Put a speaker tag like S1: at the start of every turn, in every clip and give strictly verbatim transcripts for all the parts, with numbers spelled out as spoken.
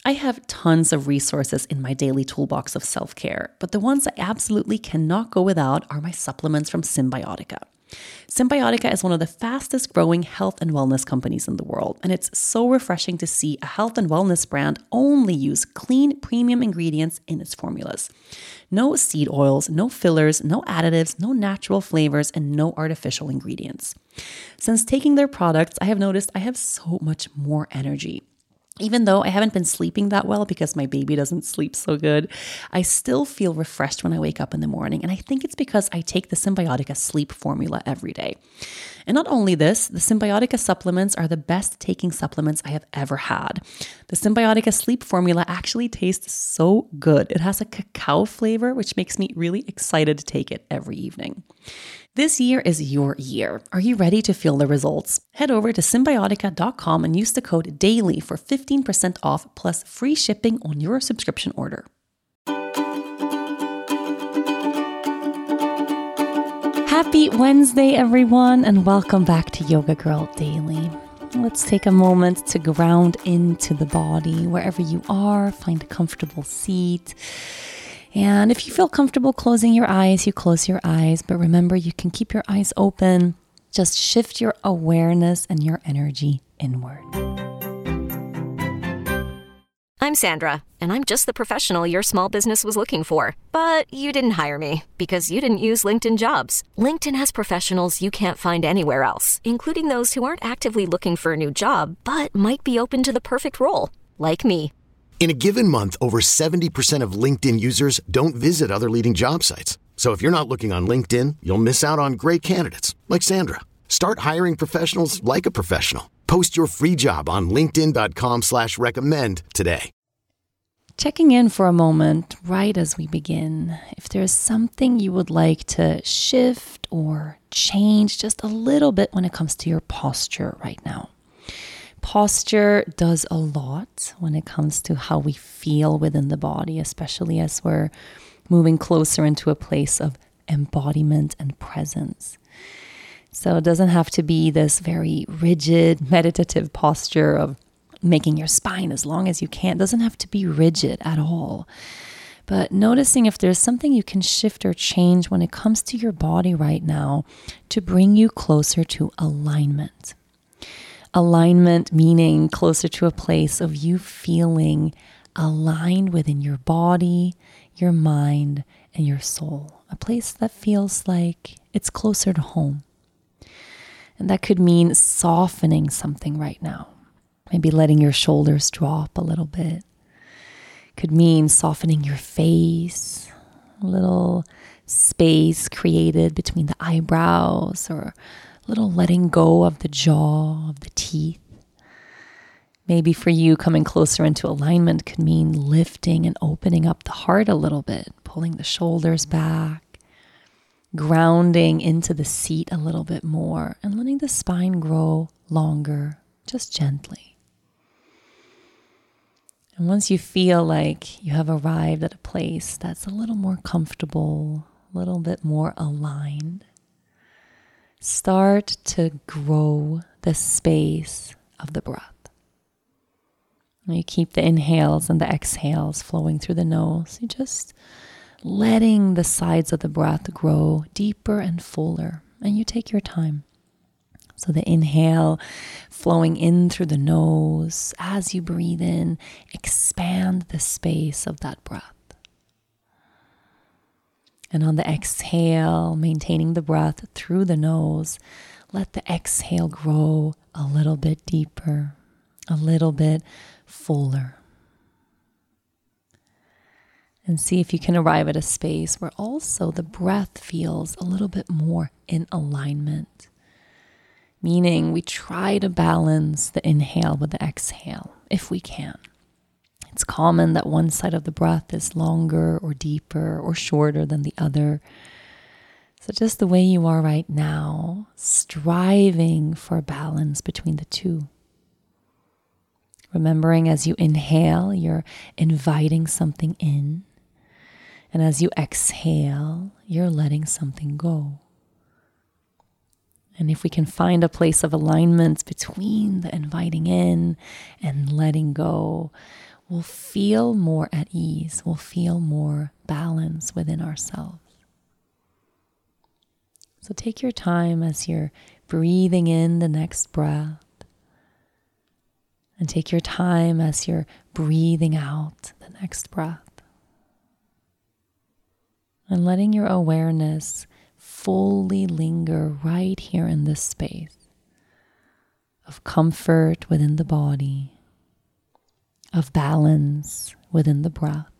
S1: I have tons of resources in my daily toolbox of self-care, but the ones I absolutely cannot go without are my supplements from Cymbiotika. Cymbiotika is one of the fastest growing health and wellness companies in the world, and it's so refreshing to see a health and wellness brand only use clean, premium ingredients in its formulas. No seed oils, no fillers, no additives, no natural flavors, and no artificial ingredients. Since taking their products, I have noticed I have so much more energy. Even though I haven't been sleeping that well because my baby doesn't sleep so good, I still feel refreshed when I wake up in the morning. And I think it's because I take the Cymbiotika sleep formula every day. And not only this, the Cymbiotika supplements are the best taking supplements I have ever had. The Cymbiotika sleep formula actually tastes so good. It has a cacao flavor, which makes me really excited to take it every evening. This year is your year. Are you ready to feel the results? Head over to cymbiotika dot com and use the code DAILY for fifteen percent off plus free shipping on your subscription order. Happy Wednesday, everyone, and welcome back to Yoga Girl Daily. Let's take a moment to ground into the body. Wherever you are, find a comfortable seat. And if you feel comfortable closing your eyes, you close your eyes. But remember, you can keep your eyes open. Just shift your awareness and your energy inward.
S2: I'm Sandra, and I'm just the professional your small business was looking for. But you didn't hire me because you didn't use LinkedIn Jobs. LinkedIn has professionals you can't find anywhere else, including those who aren't actively looking for a new job, but might be open to the perfect role, like me.
S3: In a given month, over seventy percent of LinkedIn users don't visit other leading job sites. So if you're not looking on LinkedIn, you'll miss out on great candidates like Sandra. Start hiring professionals like a professional. Post your free job on linkedin dot com slash recommend today.
S1: Checking in for a moment right as we begin. If there's something you would like to shift or change just a little bit when it comes to your posture right now. Posture does a lot when it comes to how we feel within the body, especially as we're moving closer into a place of embodiment and presence. So it doesn't have to be this very rigid, meditative posture of making your spine as long as you can. It doesn't have to be rigid at all. But noticing if there's something you can shift or change when it comes to your body right now to bring you closer to alignment. Alignment meaning closer to a place of you feeling aligned within your body, your mind, and your soul. A place that feels like it's closer to home. And that could mean softening something right now. Maybe letting your shoulders drop a little bit. Could mean softening your face, a little space created between the eyebrows, or little letting go of the jaw, of the teeth. Maybe for you, coming closer into alignment could mean lifting and opening up the heart a little bit, pulling the shoulders back, grounding into the seat a little bit more, and letting the spine grow longer, just gently. And once you feel like you have arrived at a place that's a little more comfortable, a little bit more aligned, start to grow the space of the breath. And you keep the inhales and the exhales flowing through the nose. You just letting the sides of the breath grow deeper and fuller. And you take your time. So the inhale flowing in through the nose. As you breathe in, expand the space of that breath. And on the exhale, maintaining the breath through the nose, let the exhale grow a little bit deeper, a little bit fuller. And see if you can arrive at a space where also the breath feels a little bit more in alignment. Meaning we try to balance the inhale with the exhale if we can. It's common that one side of the breath is longer or deeper or shorter than the other. So just the way you are right now, striving for balance between the two. Remembering as you inhale, you're inviting something in. And as you exhale, you're letting something go. And if we can find a place of alignment between the inviting in and letting go, we'll feel more at ease. We'll feel more balance within ourselves. So take your time as you're breathing in the next breath. And take your time as you're breathing out the next breath. And letting your awareness fully linger right here in this space of comfort within the body, of balance within the breath.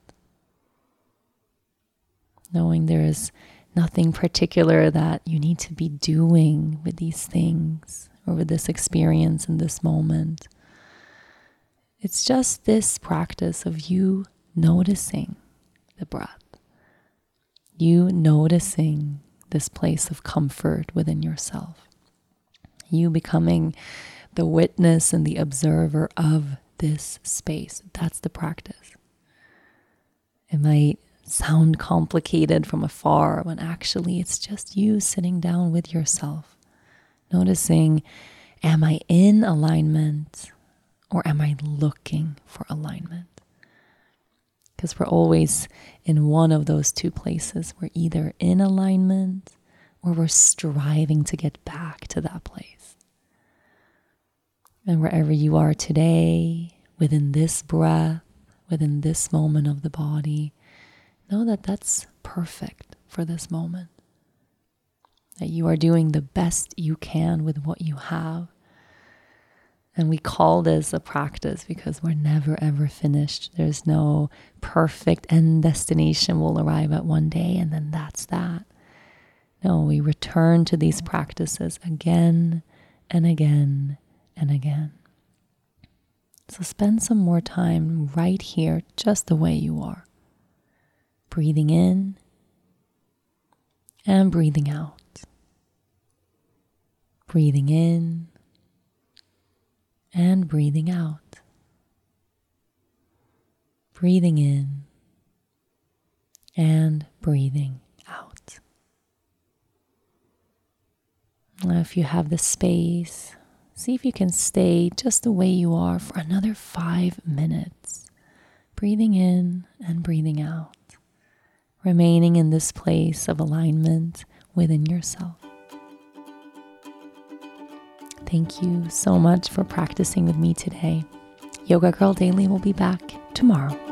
S1: Knowing there is nothing particular that you need to be doing with these things or with this experience in this moment. It's just this practice of you noticing the breath, you noticing this place of comfort within yourself, you becoming the witness and the observer of this space. That's the practice. It might sound complicated from afar when actually it's just you sitting down with yourself, noticing, am I in alignment? Or am I looking for alignment? Because we're always in one of those two places. We're either in alignment or we're striving to get back to that place. And wherever you are today, within this breath, within this moment of the body, know that that's perfect for this moment. That you are doing the best you can with what you have. And we call this a practice because we're never, ever finished. There's no perfect end destination we'll arrive at one day and then that's that. No, we return to these practices again and again and again. So spend some more time right here, just the way you are. Breathing in and breathing out. Breathing in and breathing out. Breathing in and breathing out. Now, if you have the space, see if you can stay just the way you are for another five minutes. Breathing in and breathing out. Remaining in this place of alignment within yourself. Thank you so much for practicing with me today. Yoga Girl Daily will be back tomorrow.